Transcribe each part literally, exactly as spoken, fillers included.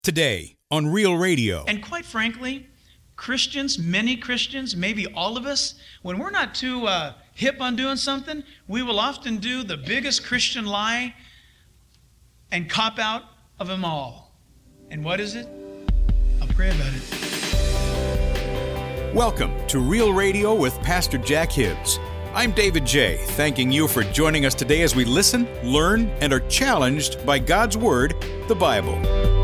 Today on Real Radio. And quite frankly, Christians, many Christians, maybe all of us, when we're not too uh, hip on doing something, we will often do the biggest Christian lie and cop out of them all. And what is it? I'll pray about it. Welcome to Real Radio with Pastor Jack Hibbs. I'm David J., thanking you for joining us today as we listen, learn, and are challenged by God's Word, the Bible.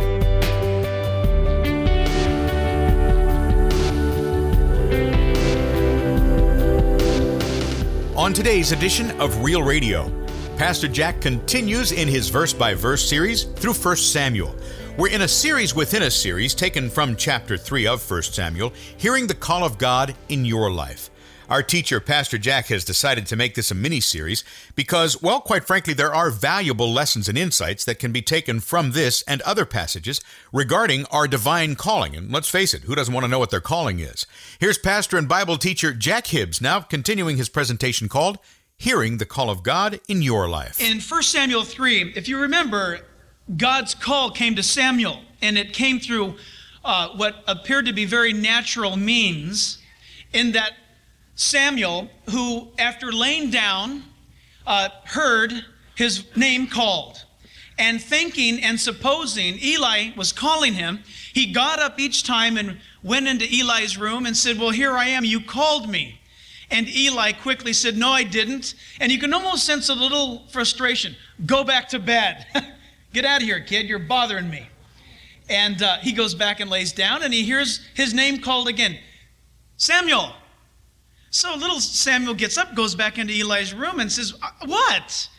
On today's edition of Real Radio, Pastor Jack continues in his verse-by-verse series through First Samuel. We're in a series within a series taken from chapter three of First Samuel, hearing the call of God in your life. Our teacher, Pastor Jack, has decided to make this a mini-series because, well, quite frankly, there are valuable lessons and insights that can be taken from this and other passages regarding our divine calling. And let's face it, who doesn't want to know what their calling is? Here's pastor and Bible teacher Jack Hibbs, now continuing his presentation called Hearing the Call of God in Your Life. In First Samuel three, if you remember, God's call came to Samuel, and it came through uh, what appeared to be very natural means, in that Samuel, who after laying down, uh, heard his name called. And thinking and supposing Eli was calling him, he got up each time and went into Eli's room and said, "Well, here I am, you called me." And Eli quickly said, "No, I didn't." And you can almost sense a little frustration. "Go back to bed. Get out of here, kid, you're bothering me." And uh, he goes back and lays down, and he hears his name called again, "Samuel." So little Samuel gets up, goes back into Eli's room and says, "What?"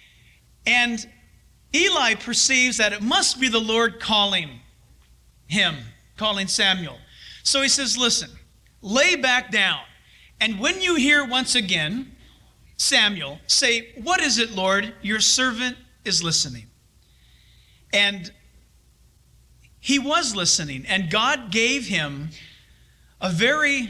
And Eli perceives that it must be the Lord calling him, calling Samuel. So he says, "Listen, lay back down. And when you hear once again, Samuel, say, 'What is it, Lord? Your servant is listening.'" And he was listening, and God gave him a very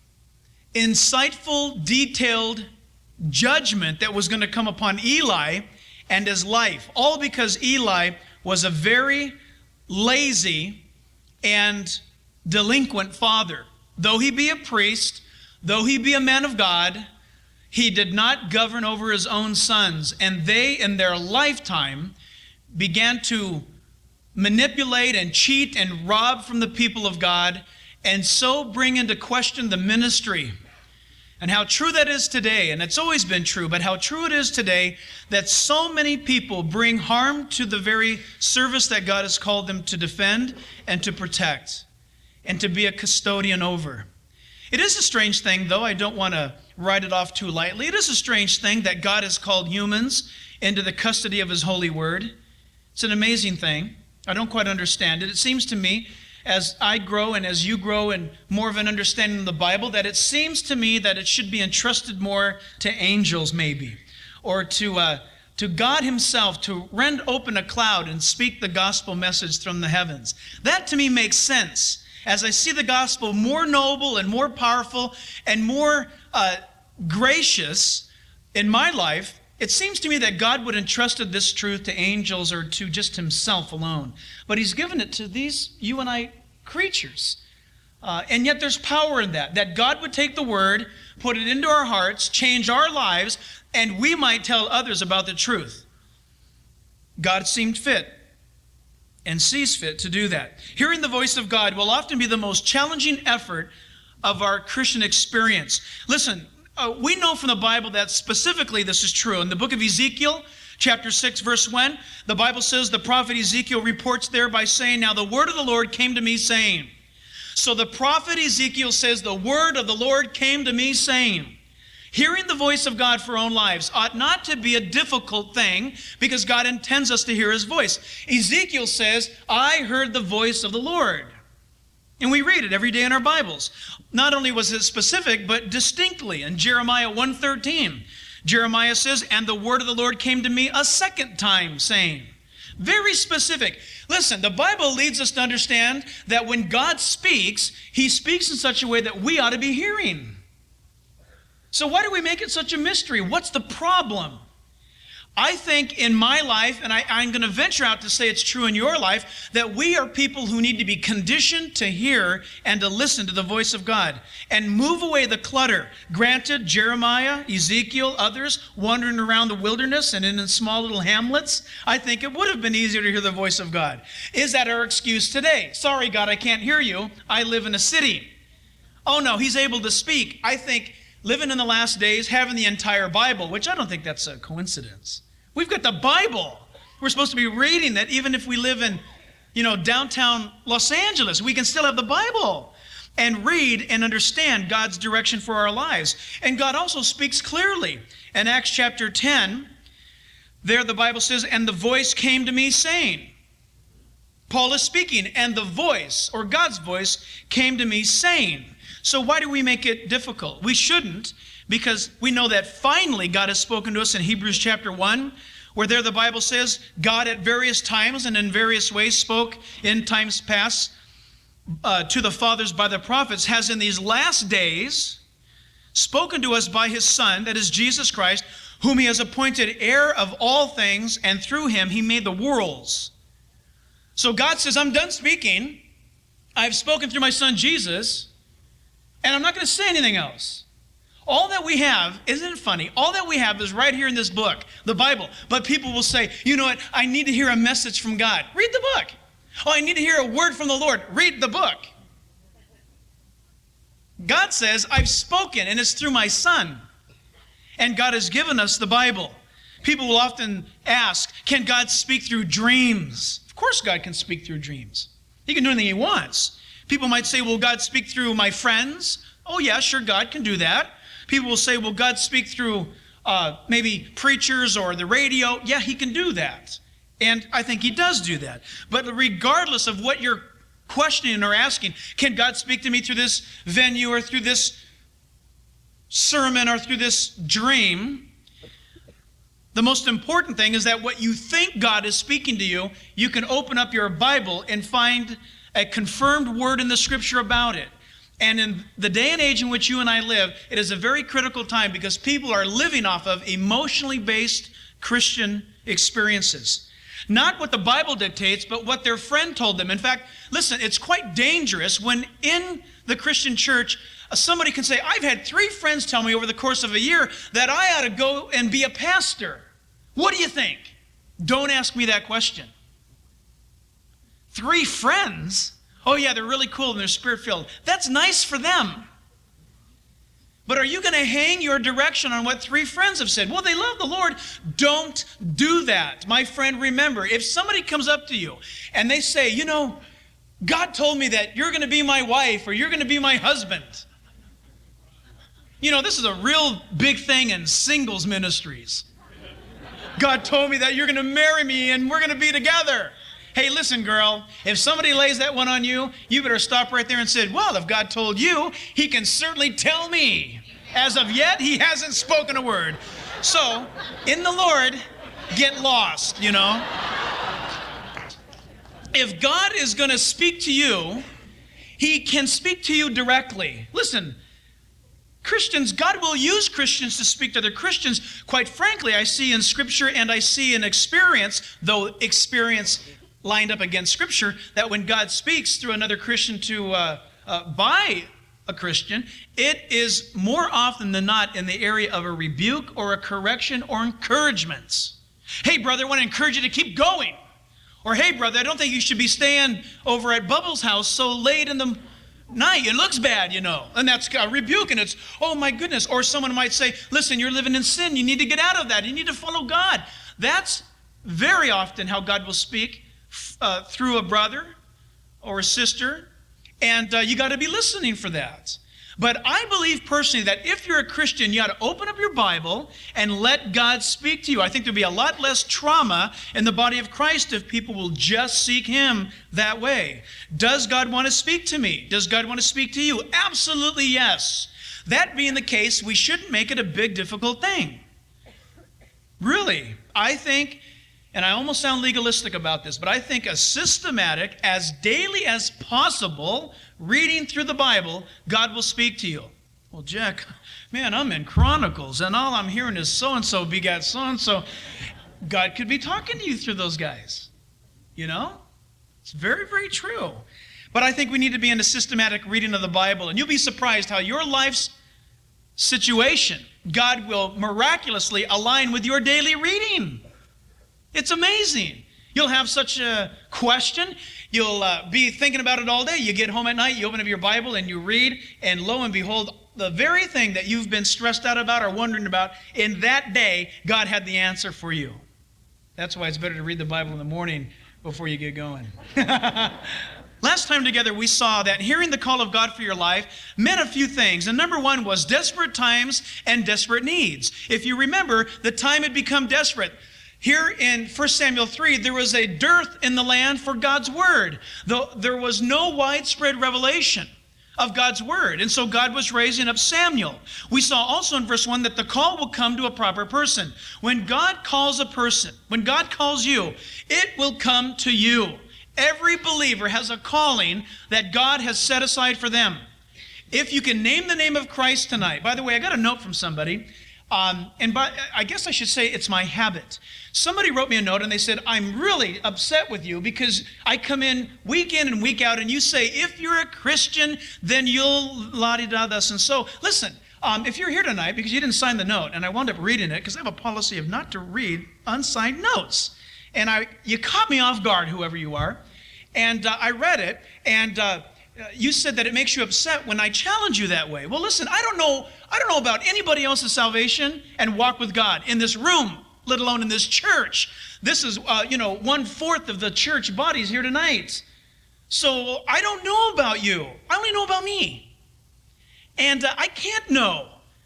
insightful, detailed judgment that was going to come upon Eli and his life, all because Eli was a very lazy and delinquent father. Though he be a priest, though he be a man of God, he did not govern over his own sons, and they, in their lifetime, began to manipulate and cheat and rob from the people of God, and so bring into question the ministry. And how true that is today, and it's always been true, but how true it is today that so many people bring harm to the very service that God has called them to defend and to protect and to be a custodian over. It is a strange thing, though. I don't want to write it off too lightly. It is a strange thing that God has called humans into the custody of His holy word. It's an amazing thing. I don't quite understand it. It seems to me, as I grow and as you grow in more of an understanding of the Bible, that it seems to me that it should be entrusted more to angels maybe, or to uh, to God Himself to rend open a cloud and speak the gospel message from the heavens. That to me makes sense as I see the gospel more noble and more powerful and more uh, gracious in my life. It seems to me that God would have entrusted this truth to angels or to just Himself alone. But He's given it to these, you and I, creatures. Uh, and yet there's power in that, that God would take the word, put it into our hearts, change our lives, and we might tell others about the truth. God seemed fit and sees fit to do that. Hearing the voice of God will often be the most challenging effort of our Christian experience. Listen, Uh, we know from the Bible that specifically this is true. In the book of Ezekiel, chapter six, verse one, the Bible says, the prophet Ezekiel reports there by saying, "Now the word of the Lord came to me saying." So the prophet Ezekiel says, the word of the Lord came to me saying. Hearing the voice of God for our own lives ought not to be a difficult thing because God intends us to hear His voice. Ezekiel says, "I heard the voice of the Lord." And we read it every day in our Bibles. Not only was it specific, but distinctly. In Jeremiah one thirteen, Jeremiah says, "And the word of the Lord came to me a second time, saying." Very specific. Listen, the Bible leads us to understand that when God speaks, He speaks in such a way that we ought to be hearing. So why do we make it such a mystery? What's the problem? I think in my life, and I, I'm going to venture out to say it's true in your life, that we are people who need to be conditioned to hear and to listen to the voice of God and move away the clutter. Granted, Jeremiah, Ezekiel, others wandering around the wilderness and in small little hamlets, I think it would have been easier to hear the voice of God. Is that our excuse today? Sorry, God, I can't hear you. I live in a city. Oh, no, he's able to speak. I think living in the last days, having the entire Bible, which I don't think that's a coincidence. We've got the Bible. We're supposed to be reading that even if we live in, you know, downtown Los Angeles, we can still have the Bible and read and understand God's direction for our lives. And God also speaks clearly. In Acts chapter ten, there the Bible says, and the voice came to me saying, Paul is speaking, and the voice, or God's voice, came to me saying. So why do we make it difficult? We shouldn't, because we know that finally God has spoken to us in Hebrews chapter one, where there the Bible says, God at various times and in various ways spoke in times past uh, to the fathers by the prophets, has in these last days spoken to us by his Son, that is Jesus Christ, whom he has appointed heir of all things, and through him he made the worlds. So God says, I'm done speaking. I've spoken through my Son Jesus, and I'm not going to say anything else. All that we have, isn't it funny? All that we have is right here in this book, the Bible. But people will say, you know what? I need to hear a message from God. Read the book. Oh, I need to hear a word from the Lord. Read the book. God says, I've spoken, and it's through my Son. And God has given us the Bible. People will often ask, can God speak through dreams? Of course God can speak through dreams. He can do anything he wants. People might say, will God speak through my friends? Oh, yeah, sure, God can do that. People will say, will God speak through uh, maybe preachers or the radio? Yeah, he can do that. And I think he does do that. But regardless of what you're questioning or asking, can God speak to me through this venue or through this sermon or through this dream? The most important thing is that what you think God is speaking to you, you can open up your Bible and find a confirmed word in the Scripture about it. And in the day and age in which you and I live, it is a very critical time because people are living off of emotionally based Christian experiences. Not what the Bible dictates, but what their friend told them. In fact, listen, it's quite dangerous when in the Christian church, somebody can say, I've had three friends tell me over the course of a year that I ought to go and be a pastor. What do you think? Don't ask me that question. Three friends? Oh yeah, they're really cool and they're spirit-filled. That's nice for them. But are you going to hang your direction on what three friends have said? Well, they love the Lord. Don't do that. My friend, remember, if somebody comes up to you and they say, you know, God told me that you're going to be my wife or you're going to be my husband. You know, this is a real big thing in singles ministries. God told me that you're going to marry me and we're going to be together. Hey, listen, girl, if somebody lays that one on you, you better stop right there and say, well, if God told you, he can certainly tell me. As of yet, he hasn't spoken a word. So, in the Lord, get lost, you know. If God is going to speak to you, he can speak to you directly. Listen, Christians, God will use Christians to speak to other Christians. Quite frankly, I see in Scripture and I see in experience, though experience lined up against Scripture, that when God speaks through another Christian to uh, uh, by a Christian, it is more often than not in the area of a rebuke or a correction or encouragement. Hey, brother, I want to encourage you to keep going. Or, hey, brother, I don't think you should be staying over at Bubbles' house so late in the night. It looks bad, you know. And that's a rebuke, and it's, oh, my goodness. Or someone might say, listen, you're living in sin. You need to get out of that. You need to follow God. That's very often how God will speak. Uh, through a brother or a sister, and uh, you got to be listening for that. But I believe personally that if you're a Christian, you ought to open up your Bible and let God speak to you. I think there'll be a lot less trauma in the body of Christ if people will just seek him that way. Does God want to speak to me? Does God want to speak to you? Absolutely yes. That being the case, we shouldn't make it a big, difficult thing. Really, I think, and I almost sound legalistic about this, but I think a systematic, as daily as possible, reading through the Bible, God will speak to you. Well, Jack, man, I'm in Chronicles, and all I'm hearing is so-and-so begat so-and-so. God could be talking to you through those guys. You know? It's very, very true. But I think we need to be in a systematic reading of the Bible, and you'll be surprised how your life's situation, God will miraculously align with your daily reading. It's amazing. You'll have such a question. You'll uh, be thinking about it all day. You get home at night, you open up your Bible, and you read, and lo and behold, the very thing that you've been stressed out about or wondering about, in that day, God had the answer for you. That's why it's better to read the Bible in the morning before you get going. Last time together, we saw that hearing the call of God for your life meant a few things. And number one was desperate times and desperate needs. If you remember, the time had become desperate. Here in First Samuel three, there was a dearth in the land for God's word. Though there was no widespread revelation of God's word. And so God was raising up Samuel. We saw also in verse one that the call will come to a proper person. When God calls a person, when God calls you, it will come to you. Every believer has a calling that God has set aside for them. If you can name the name of Christ tonight. By the way, I got a note from somebody. Um, and by, I guess I should say it's my habit. Somebody wrote me a note and they said, I'm really upset with you because I come in week in and week out and you say, if you're a Christian, then you'll la-di-da this and so. Listen, um, if you're here tonight because you didn't sign the note, and I wound up reading it because I have a policy of not to read unsigned notes. And I, you caught me off guard, whoever you are. And uh, I read it, and uh, you said that it makes you upset when I challenge you that way. Well, listen, I don't know, I don't know about anybody else's salvation and walk with God in this room, let alone in this church. This is, uh, you know, one-fourth of the church bodies here tonight. So I don't know about you. I only know about me. And uh, I can't know.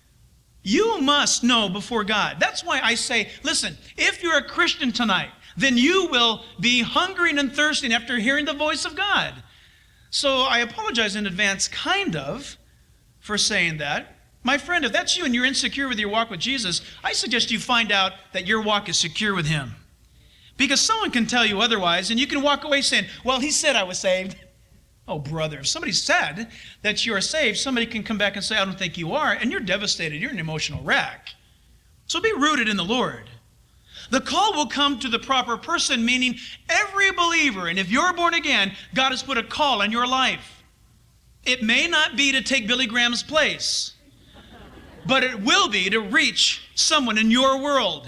You must know before God. That's why I say, listen, if you're a Christian tonight, then you will be hungering and thirsting after hearing the voice of God. So I apologize in advance, kind of, for saying that. My friend, if that's you and you're insecure with your walk with Jesus, I suggest you find out that your walk is secure with Him. Because someone can tell you otherwise, and you can walk away saying, well, he said I was saved. Oh, brother, if somebody said that you are saved, somebody can come back and say, I don't think you are, and you're devastated. You're an emotional wreck. So be rooted in the Lord. The call will come to the proper person, meaning every believer. And if you're born again, God has put a call on your life. It may not be to take Billy Graham's place, but it will be to reach someone in your world.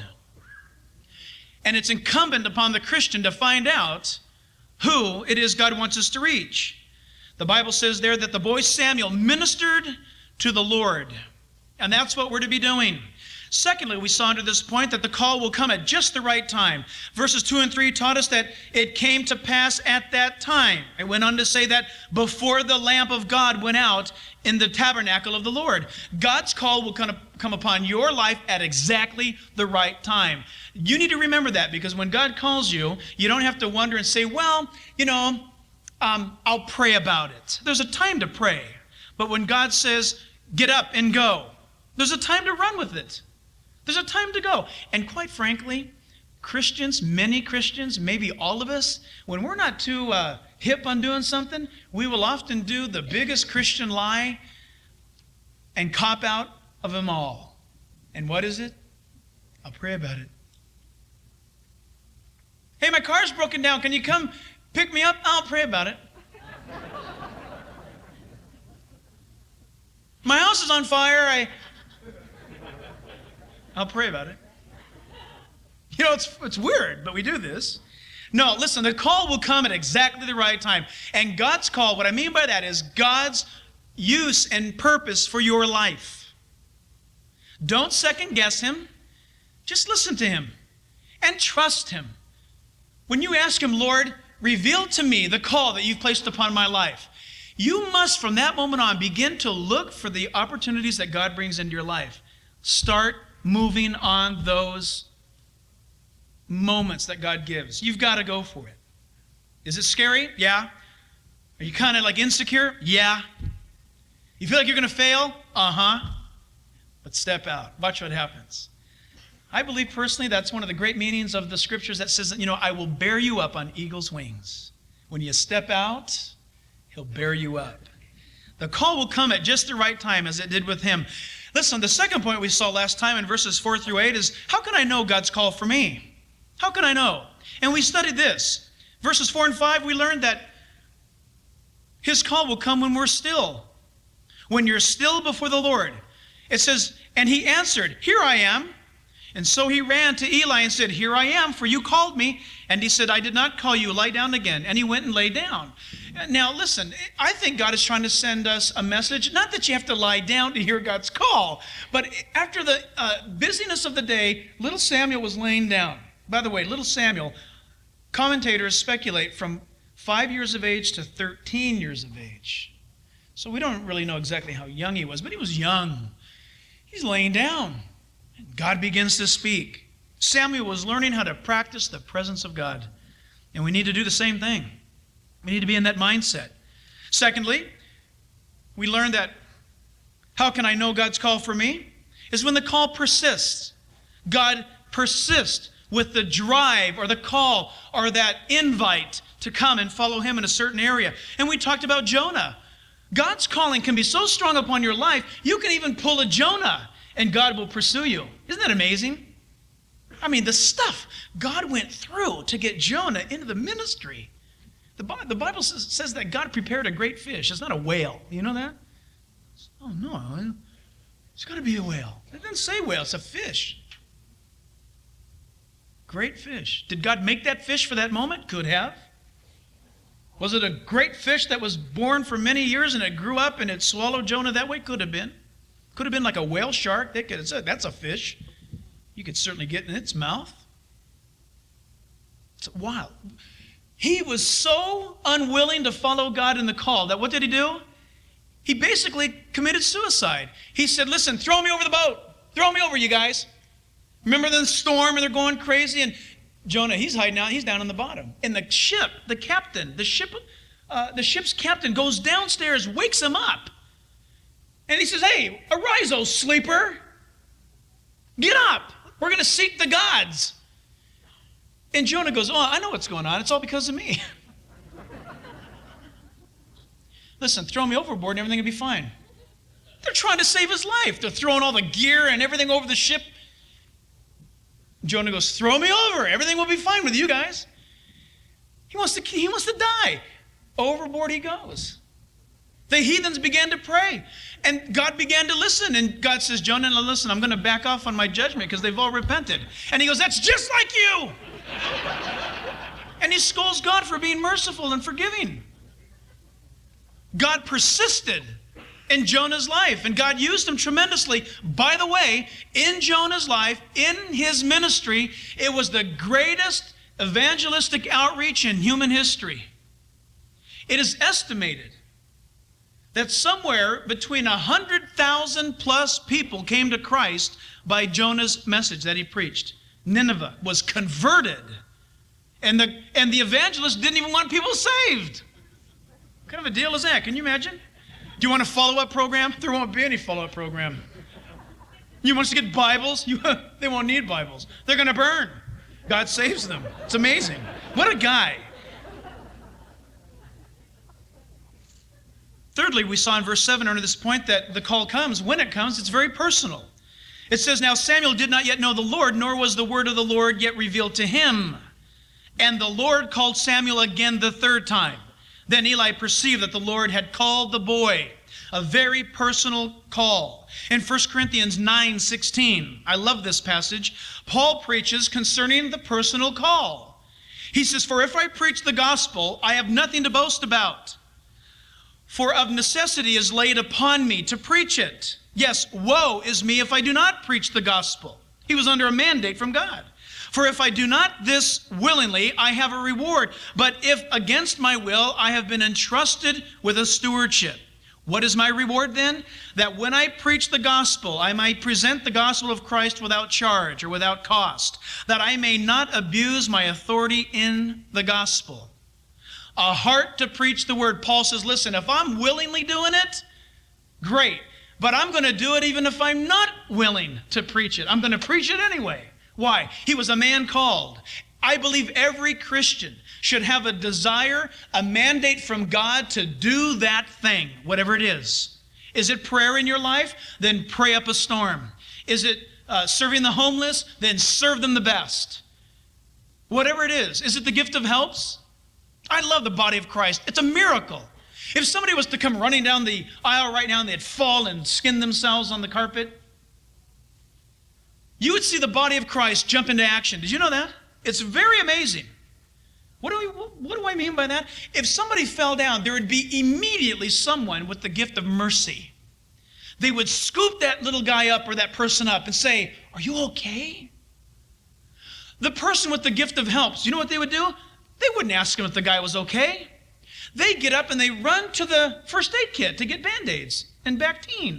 And it's incumbent upon the Christian to find out who it is God wants us to reach. The Bible says there that the boy Samuel ministered to the Lord. And that's what we're to be doing. Secondly, we saw under this point that the call will come at just the right time. Verses two and three taught us that it came to pass at that time. It went on to say that before the lamp of God went out in the tabernacle of the Lord. God's call will come upon your life at exactly the right time. You need to remember that, because when God calls you, you don't have to wonder and say, well, you know, um, I'll pray about it. There's a time to pray. But when God says, get up and go, there's a time to run with it. There's a time to go. And quite frankly, Christians, many Christians, maybe all of us, when we're not too uh, hip on doing something, we will often do the biggest Christian lie and cop out of them all. And what is it? I'll pray about it. Hey, my car's broken down. Can you come pick me up? I'll pray about it. My house is on fire. I... I'll pray about it. You know, it's it's weird, but we do this. No, listen, the call will come at exactly the right time. And God's call, what I mean by that is God's use and purpose for your life. Don't second guess Him. Just listen to Him and trust Him. When you ask Him, Lord, reveal to me the call that you've placed upon my life, you must from that moment on begin to look for the opportunities that God brings into your life. Start moving on those moments that God gives. You've got to go for it. Is it scary? Yeah. Are you kind of like insecure? Yeah. You feel like you're going to fail? Uh-huh. But step out. Watch what happens. I believe personally that's one of the great meanings of the scriptures that says, you know, I will bear you up on eagle's wings. When you step out, He'll bear you up. The call will come at just the right time, as it did with him. Listen, the second point we saw last time in verses four through eight is, how can I know God's call for me? How can I know? And we studied this. Verses four and five, we learned that his call will come when we're still. When you're still before the Lord. It says, and he answered, here I am. And so he ran to Eli and said, here I am, for you called me. And he said, I did not call you, lie down again. And he went and lay down. Now listen, I think God is trying to send us a message, not that you have to lie down to hear God's call, but after the uh, busyness of the day, little Samuel was laying down. By the way, little Samuel, commentators speculate from five years of age to thirteen years of age. So we don't really know exactly how young he was, but he was young. He's laying down. God begins to speak. Samuel was learning how to practice the presence of God. And we need to do the same thing. We need to be in that mindset. Secondly, we learned that how can I know God's call for me? Is when the call persists. God persists with the drive or the call or that invite to come and follow him in a certain area. And we talked about Jonah. God's calling can be so strong upon your life, you can even pull a Jonah and God will pursue you. Isn't that amazing? I mean, the stuff God went through to get Jonah into the ministry. The, the Bible says, says that God prepared a great fish. It's not a whale. You know that? Oh, no. It's got to be a whale. It doesn't say whale. It's a fish. Great fish. Did God make that fish for that moment? Could have. Was it a great fish that was born for many years and it grew up and it swallowed Jonah that way? Could have been. Could have been like a whale shark. They could have said, that's a fish. You could certainly get in its mouth. It's wild. He was so unwilling to follow God in the call that what did he do? He basically committed suicide. He said, listen, throw me over the boat. Throw me over, you guys. Remember the storm and they're going crazy? And Jonah, he's hiding out. He's down on the bottom. And the ship, the captain, the ship, uh, the ship's captain goes downstairs, wakes him up. And he says, hey, arise, O sleeper. Get up. We're going to seek the gods. And Jonah goes, oh, I know what's going on. It's all because of me. Listen, throw me overboard and everything will be fine. They're trying to save his life. They're throwing all the gear and everything over the ship. Jonah goes, throw me over. Everything will be fine with you guys. He wants to, he wants to die. Overboard he goes. The heathens began to pray. And God began to listen. And God says, Jonah, listen, I'm going to back off on my judgment because they've all repented. And he goes, that's just like you. And he scolds God for being merciful and forgiving. God persisted in Jonah's life, and God used him tremendously. By the way, in Jonah's life, in his ministry, it was the greatest evangelistic outreach in human history. It is estimated that somewhere between one hundred thousand plus people came to Christ by Jonah's message that he preached. Nineveh was converted, and the, and the evangelist didn't even want people saved. What kind of a deal is that? Can you imagine? Do you want a follow-up program? There won't be any follow-up program. You want us to get Bibles? You, they won't need Bibles. They're going to burn. God saves them. It's amazing. What a guy. Thirdly, we saw in verse seven under this point that the call comes. When it comes, it's very personal. It says, now Samuel did not yet know the Lord, nor was the word of the Lord yet revealed to him. And the Lord called Samuel again the third time. Then Eli perceived that the Lord had called the boy. A very personal call. In First Corinthians nine sixteen, I love this passage, Paul preaches concerning the personal call. He says, for if I preach the gospel, I have nothing to boast about. For of necessity is laid upon me to preach it. Yes, woe is me if I do not preach the gospel. He was under a mandate from God. For if I do not this willingly, I have a reward. But if against my will, I have been entrusted with a stewardship. What is my reward then? That when I preach the gospel, I might present the gospel of Christ without charge or without cost, that I may not abuse my authority in the gospel. A heart to preach the word. Paul says, listen, if I'm willingly doing it, great. But I'm going to do it even if I'm not willing to preach it. I'm going to preach it anyway. Why? He was a man called. I believe every Christian should have a desire, a mandate from God to do that thing, whatever it is. Is it prayer in your life? Then pray up a storm. Is it uh, serving the homeless? Then serve them the best. Whatever it is. Is it the gift of helps? I love the body of Christ. It's a miracle. If somebody was to come running down the aisle right now and they'd fall and skin themselves on the carpet, you would see the body of Christ jump into action. Did you know that? It's very amazing. What do, we, what do I mean by that? If somebody fell down, there would be immediately someone with the gift of mercy. They would scoop that little guy up or that person up and say, "Are you okay?" The person with the gift of helps, you know what they would do? They wouldn't ask him if the guy was okay. They get up and they run to the first aid kit to get Band-Aids and Bactine.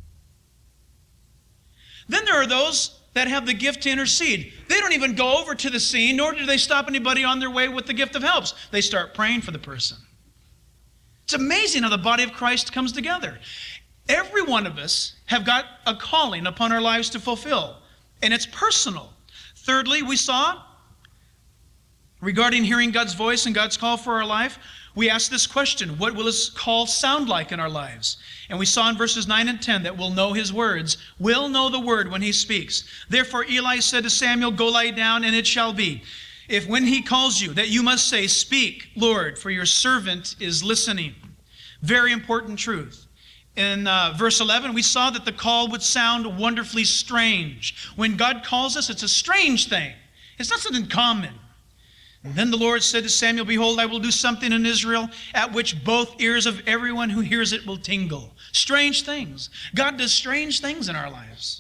Then there are those that have the gift to intercede. They don't even go over to the scene, nor do they stop anybody on their way with the gift of helps. They start praying for the person. It's amazing how the body of Christ comes together. Every one of us have got a calling upon our lives to fulfill, and it's personal. Thirdly, we saw, regarding hearing God's voice and God's call for our life, we asked this question: what will His call sound like in our lives? And we saw in verses nine and ten that we'll know His words. We'll know the word when He speaks. Therefore Eli said to Samuel, "Go lie down, and it shall be, if when He calls you, that you must say, 'Speak, Lord, for your servant is listening.'" Very important truth. In uh, verse eleven, we saw that the call would sound wonderfully strange. When God calls us, it's a strange thing. It's not something common. And then the Lord said to Samuel, "Behold, I will do something in Israel at which both ears of everyone who hears it will tingle." Strange things. God does strange things in our lives.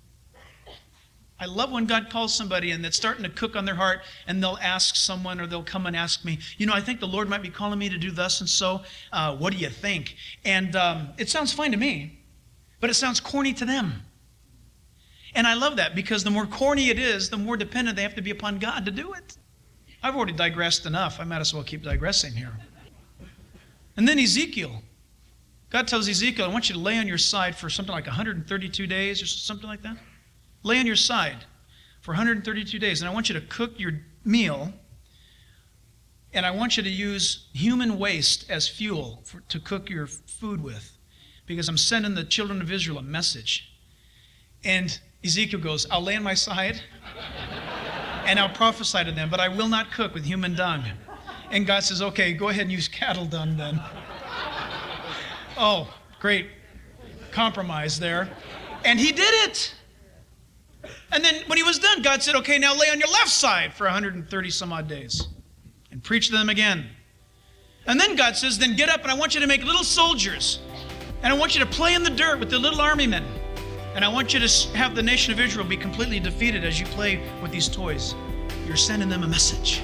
I love when God calls somebody and it's starting to cook on their heart, and they'll ask someone, or they'll come and ask me, "You know, I think the Lord might be calling me to do thus and so. Uh, what do you think?" And um, it sounds fine to me, but it sounds corny to them. And I love that, because the more corny it is, the more dependent they have to be upon God to do it. I've already digressed enough. I might as well keep digressing here. And then Ezekiel. God tells Ezekiel, "I want you to lay on your side for something like one hundred thirty-two days or something like that. Lay on your side for one hundred thirty-two days, and I want you to cook your meal, and I want you to use human waste as fuel for, to cook your food with, because I'm sending the children of Israel a message." And Ezekiel goes, "I'll lay on my side, and I'll prophesy to them, but I will not cook with human dung." And God says, "Okay, go ahead and use cattle dung then." Oh, great compromise there. And he did it. And then when he was done, God said, "Okay, now lay on your left side for one hundred thirty some odd days and preach to them again." And then God says, "Then get up, and I want you to make little soldiers, and I want you to play in the dirt with the little army men. And I want you to have the nation of Israel be completely defeated as you play with these toys. You're sending them a message."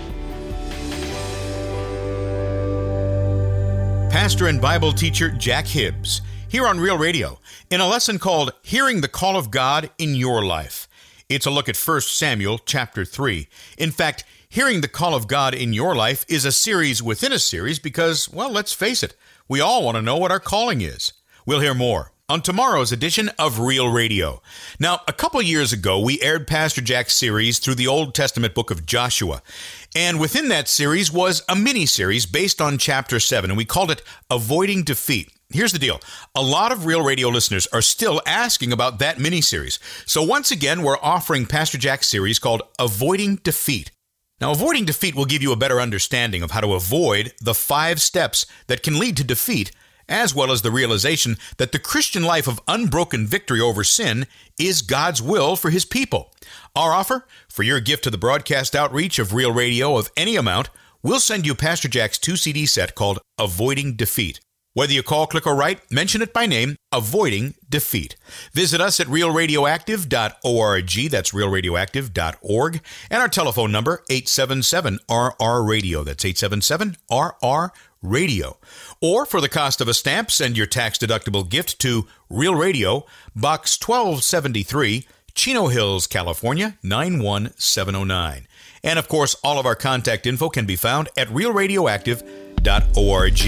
Pastor and Bible teacher Jack Hibbs, here on Real Radio, in a lesson called Hearing the Call of God in Your Life. It's a look at First Samuel chapter three. In fact, Hearing the Call of God in Your Life is a series within a series because, well, let's face it, we all want to know what our calling is. We'll hear more on tomorrow's edition of Real Radio. Now, a couple years ago, we aired Pastor Jack's series through the Old Testament book of Joshua. And within that series was a mini-series based on chapter seven, and we called it Avoiding Defeat. Here's the deal. A lot of Real Radio listeners are still asking about that mini-series. So once again, we're offering Pastor Jack's series called Avoiding Defeat. Now, avoiding defeat will give you a better understanding of how to avoid the five steps that can lead to defeat, as well as the realization that the Christian life of unbroken victory over sin is God's will for His people. Our offer, for your gift to the broadcast outreach of Real Radio of any amount, we'll send you Pastor Jack's two C D set called Avoiding Defeat. Whether you call, click, or write, mention it by name, Avoiding Defeat. Visit us at real radioactive dot org, that's real radioactive dot org, and our telephone number, eight seven seven R R radio, that's eight seven seven R R radio. Or for the cost of a stamp, send your tax-deductible gift to Real Radio, Box twelve seventy-three, Chino Hills, California, nine one seven oh nine. And of course, all of our contact info can be found at real radioactive dot org.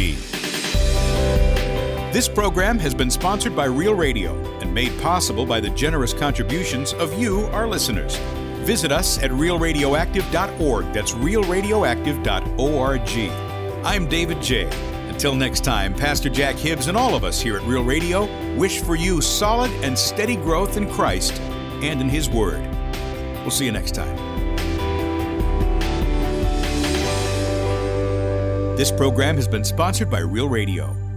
This program has been sponsored by Real Radio and made possible by the generous contributions of you, our listeners. Visit us at real radioactive dot org. That's real radioactive dot org. I'm David J. Until next time, Pastor Jack Hibbs and all of us here at Real Radio wish for you solid and steady growth in Christ and in His Word. We'll see you next time. This program has been sponsored by Real Radio.